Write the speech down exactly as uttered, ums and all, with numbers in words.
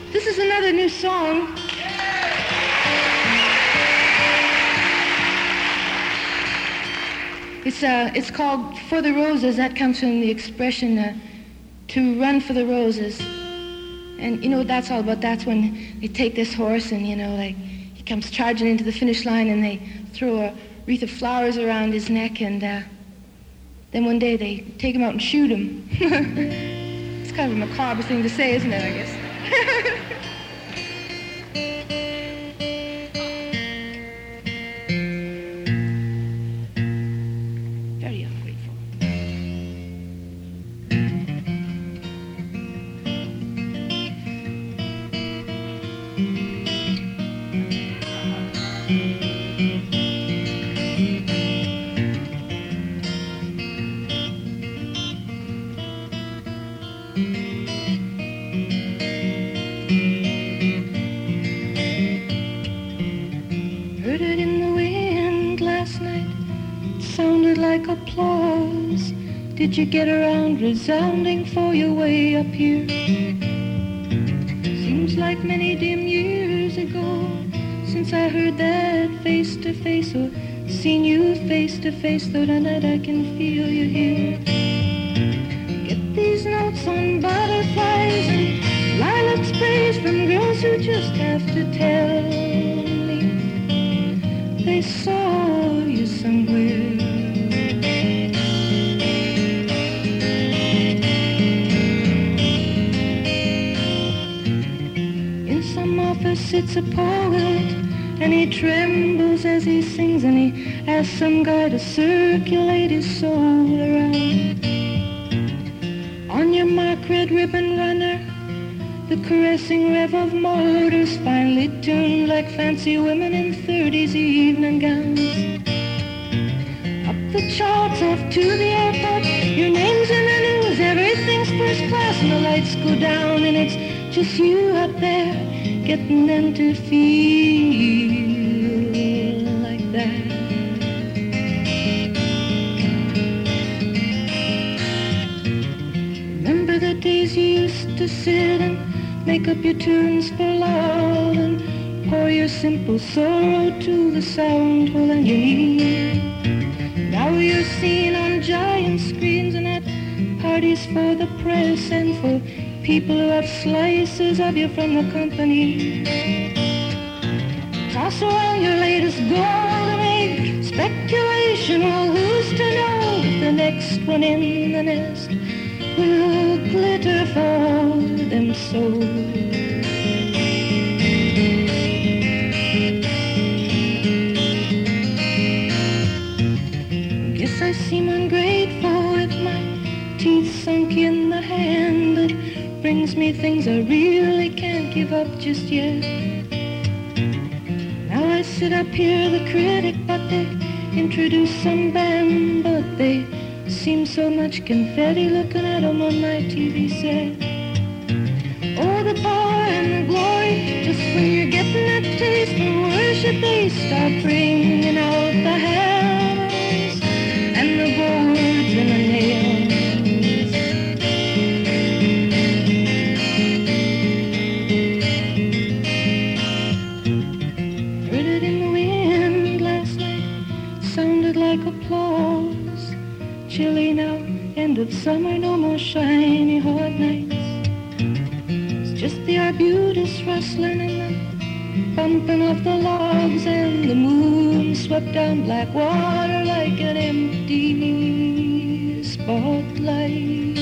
This is another new song. It's, uh, it's called For the Roses. That comes from the expression uh, to run for the roses. And you know what that's all about? That's when they take this horse and, you know, like, he comes charging into the finish line and they throw a wreath of flowers around his neck, and uh, then one day they take him out and shoot him. It's kind of a macabre thing to say, isn't it, I guess? Very ungrateful. Heard it in the wind last night. It sounded like applause. Did you get around resounding for your way up here? Seems like many dim years ago since I heard that face to face, or seen you face to face, though tonight I can feel you here. Get these notes on butterflies and lilac sprays from girls who just have to tell me they saw you somewhere. In some office sits a poet, and he trembles as he sings, and he asks some guy to circulate his soul around. On your mark, red ribbon runner, the caressing rev of motors finely tuned like fancy women in thirties evening gowns. Up the charts, off to the airport, your name's in the news, everything's first class, and the lights go down, and it's just you up there, getting them to feel like that. Remember the days you used to sit and make up your tunes for love and pour your simple sorrow to the sound hole in your knee. Now you're seen on giant screens and at parties for the press and for people who have slices of you from the company. Toss around your latest golden egg, speculation, well, who's to know if the next one in the nest will glitter for them so. Guess I seem ungrateful with my teeth sunk in the hand that brings me things I really can't give up just yet. Now I sit up here, the critic, but they introduce some band, but they seem so much confetti looking at them on my T V set. Oh, the power and the glory, just when you're getting a taste for worship, they start bringing out the hammers and the boards and the nails. Heard it in the wind last night, sounded like applause. Chilly now, end of summer, no more shiny hot nights. It's just the arbutus rustling and the bumping of the logs, and the moon swept down black water like an empty spotlight.